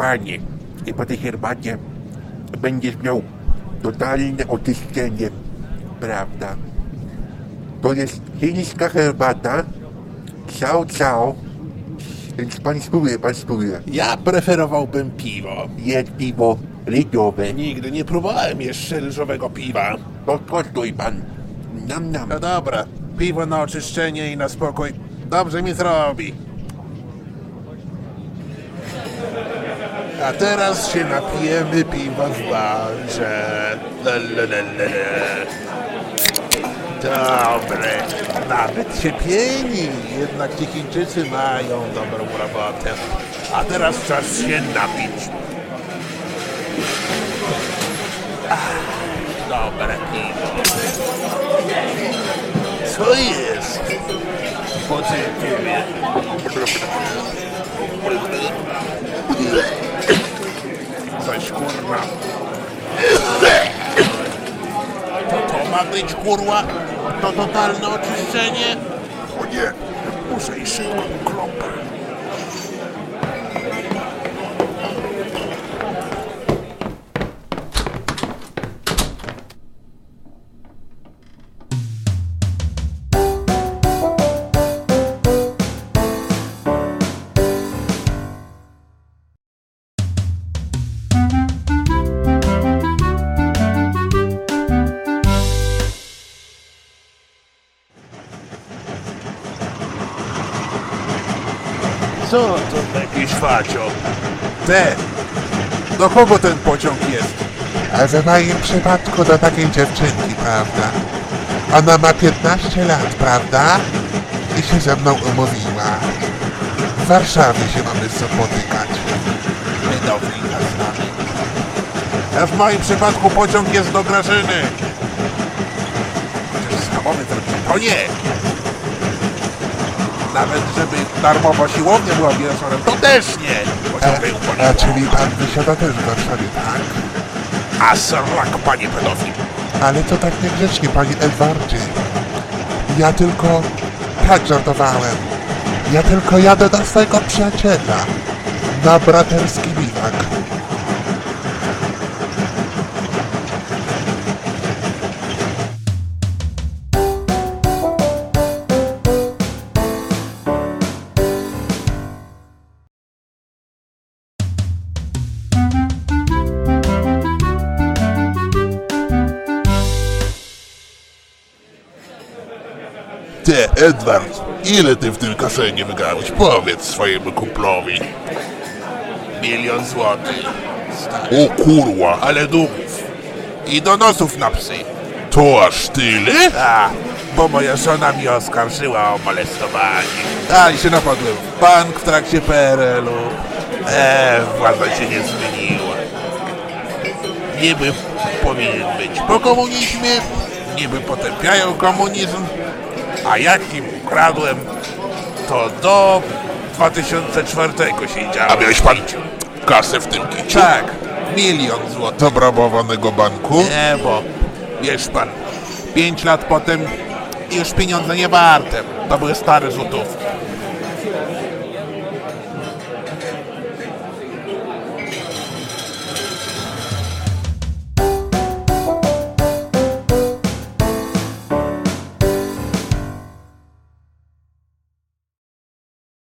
panie, i po tej herbacie będziesz miał totalne oczyszczenie, prawda? To jest chińska herbata, cao, więc pan spróbuje. Ja preferowałbym piwo. Jest piwo ryżowe. Nigdy nie próbowałem jeszcze ryżowego piwa. To kosztuj pan. Nam. No dobra, piwo na oczyszczenie i na spokój. Dobrze mi zrobi. A teraz się napijemy piwa w barze. Dobre. Nawet się pieni. Jednak ci Chińczycy mają dobrą robotę. A teraz czas się napić. Dobre piwo. Co jest? Podziękuję. Coś kurwa. To ma być kurwa? To totalne oczyszczenie? O nie, muszę iść szybko po kropę. Co to taki szwacio? Do kogo ten pociąg jest? A w moim przypadku do takiej dziewczynki, prawda? Ona ma 15 lat, prawda? I się ze mną umówiła. W Warszawie się mamy spotykać. Pedofilka z nami. A w moim przypadku pociąg jest do Grażyny. Chociaż schabowy to nie. Nawet żeby darmowa siłownia była wieczorem, to też nie. A czyli pan wysiada też w Warszawie, tak? A srak, panie pedofil. Ale to tak niegrzecznie, panie Edwardzie. Ja tylko... Tak żartowałem. Ja tylko jadę do swojego przyjaciela. Na braterski biwak. Ty, Edward, ile ty w tym kasenie wygrałeś? Powiedz swojemu kumplowi. 1 000 000 złotych. O kurwa, Ale duchów. I donosów na psy. to aż tyle? A, bo moja żona mi oskarżyła o molestowanie. A, i się napadłem w bank w trakcie PRL-u. Władza się nie zmieniła. Niby powinien być po komunizmie, niby potępiają komunizm, a jak im ukradłem, to do 2004 siedziałem. A miałeś pan kasę w tym kiciu? Tak, 1 000 000 złotych. Z obrabowanego banku? Nie, bo wiesz pan, 5 lat potem już pieniądze nie warte. To były stare złotówki.